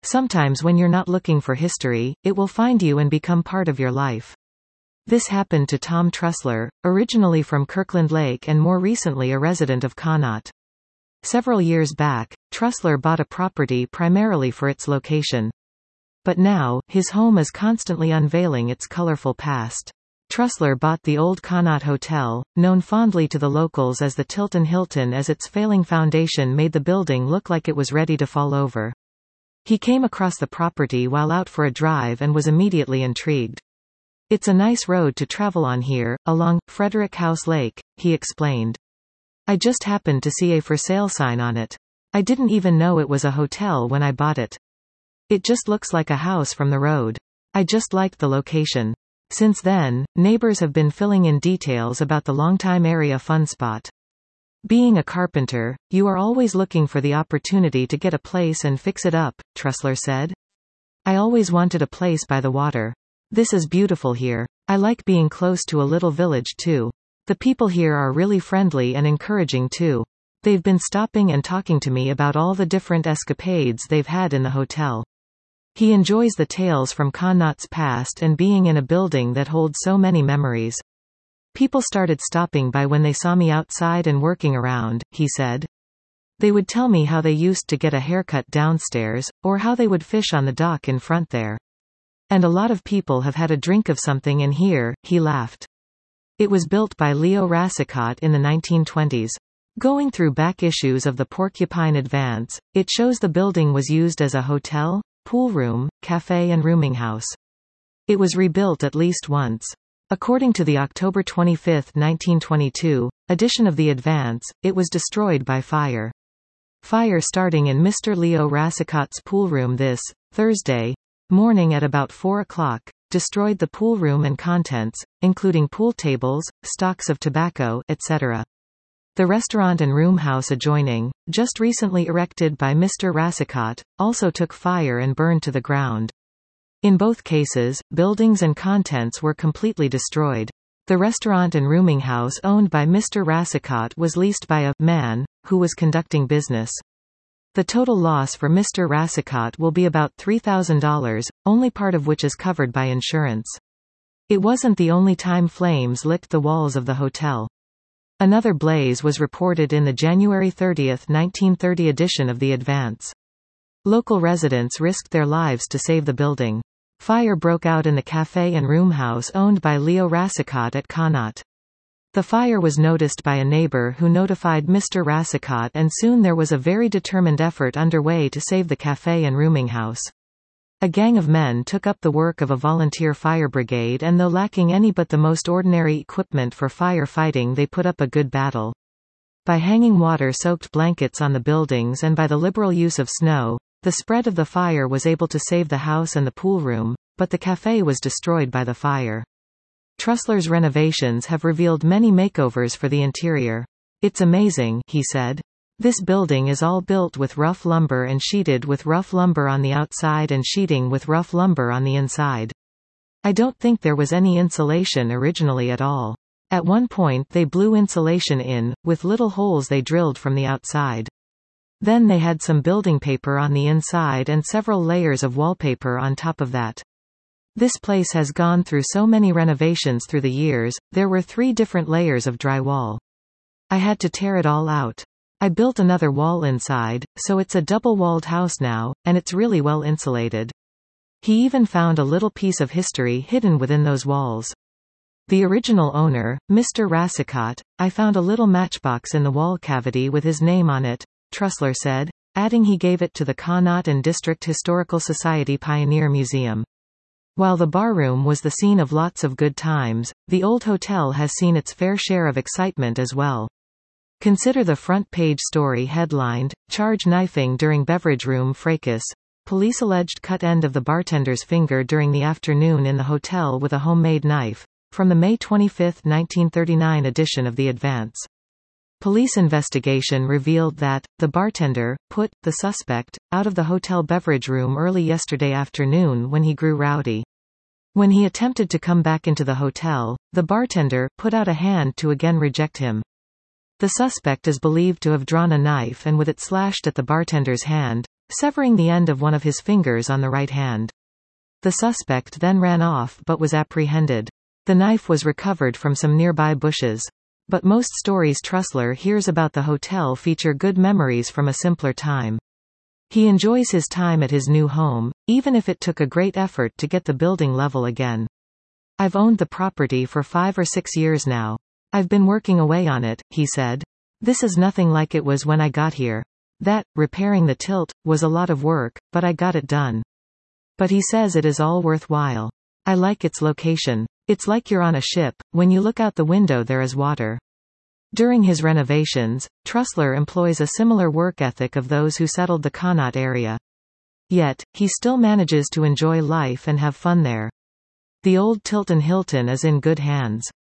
Sometimes when you're not looking for history, it will find you and become part of your life. This happened to Tom Trussler, originally from Kirkland Lake and more recently a resident of Connaught. Several years back, Trussler bought a property primarily for its location. But now, his home is constantly unveiling its colorful past. Trussler bought the old Connaught Hotel, known fondly to the locals as the Tilton Hilton, as its failing foundation made the building look like it was ready to fall over. He came across the property while out for a drive and was immediately intrigued. "It's a nice road to travel on here, along Frederick House Lake," he explained. "I just happened to see a for sale sign on it. I didn't even know it was a hotel when I bought it. It just looks like a house from the road. I just liked the location." Since then, neighbors have been filling in details about the longtime area fun spot. "Being a carpenter, you are always looking for the opportunity to get a place and fix it up," Trussler said. "I always wanted a place by the water. This is beautiful here. I like being close to a little village too. The people here are really friendly and encouraging too. They've been stopping and talking to me about all the different escapades they've had in the hotel." He enjoys the tales from Connaught's past and being in a building that holds so many memories. "People started stopping by when they saw me outside and working around," he said. "They would tell me how they used to get a haircut downstairs, or how they would fish on the dock in front there. And a lot of people have had a drink of something in here," he laughed. It was built by Leo Rassicot in the 1920s. Going through back issues of the Porcupine Advance, it shows the building was used as a hotel, pool room, cafe and rooming house. It was rebuilt at least once. According to the October 25, 1922, edition of the Advance, it was destroyed by fire. Fire starting in Mr. Leo Rassicot's pool room this Thursday morning at about 4 o'clock, destroyed the pool room and contents, including pool tables, stocks of tobacco, etc. The restaurant and room house adjoining, just recently erected by Mr. Rassicot, also took fire and burned to the ground. In both cases, buildings and contents were completely destroyed. The restaurant and rooming house owned by Mr. Rassicot was leased by a man who was conducting business. The total loss for Mr. Rassicot will be about $3,000, only part of which is covered by insurance. It wasn't the only time flames licked the walls of the hotel. Another blaze was reported in the January 30, 1930 edition of the Advance. Local residents risked their lives to save the building. Fire broke out in the cafe and room house owned by Leo Rassicot at Connaught. The fire was noticed by a neighbor who notified Mr. Rassicot, and soon there was a very determined effort underway to save the cafe and rooming house. A gang of men took up the work of a volunteer fire brigade, and though lacking any but the most ordinary equipment for fire fighting, they put up a good battle. By hanging water-soaked blankets on the buildings and by the liberal use of snow, the spread of the fire was able to save the house and the pool room, but the cafe was destroyed by the fire. Trussler's renovations have revealed many makeovers for the interior. "It's amazing," he said. "This building is all built with rough lumber and sheeted with rough lumber on the outside and sheeting with rough lumber on the inside. I don't think there was any insulation originally at all. At one point they blew insulation in, with little holes they drilled from the outside. Then they had some building paper on the inside and several layers of wallpaper on top of that. This place has gone through so many renovations through the years. There were 3 different layers of drywall. I had to tear it all out. I built another wall inside, so it's a double-walled house now, and it's really well insulated." He even found a little piece of history hidden within those walls. The original owner, Mr. Rassicot, "I found a little matchbox in the wall cavity with his name on it," Trussler said, adding he gave it to the Connaught and District Historical Society Pioneer Museum. While the barroom was the scene of lots of good times, the old hotel has seen its fair share of excitement as well. Consider the front page story headlined, "Charge Knifing During Beverage Room Fracas. Police Alleged Cut End of the Bartender's Finger During the Afternoon in the Hotel with a Homemade Knife," from the May 25, 1939 edition of the Advance. Police investigation revealed that the bartender put the suspect out of the hotel beverage room early yesterday afternoon when he grew rowdy. When he attempted to come back into the hotel, the bartender put out a hand to again reject him. The suspect is believed to have drawn a knife and with it slashed at the bartender's hand, severing the end of one of his fingers on the right hand. The suspect then ran off but was apprehended. The knife was recovered from some nearby bushes. But most stories Trussler hears about the hotel feature good memories from a simpler time. He enjoys his time at his new home, even if it took a great effort to get the building level again. I've owned the property for 5 or 6 years now. I've been working away on it, he said. This is nothing like it was when I got here. That, repairing the tilt, was a lot of work, but I got it done. But he says it is all worthwhile. I like its location. It's like you're on a ship, when you look out the window there is water. During his renovations, Trussler employs a similar work ethic of those who settled the Connaught area. Yet, he still manages to enjoy life and have fun there. The old Tilton Hilton is in good hands.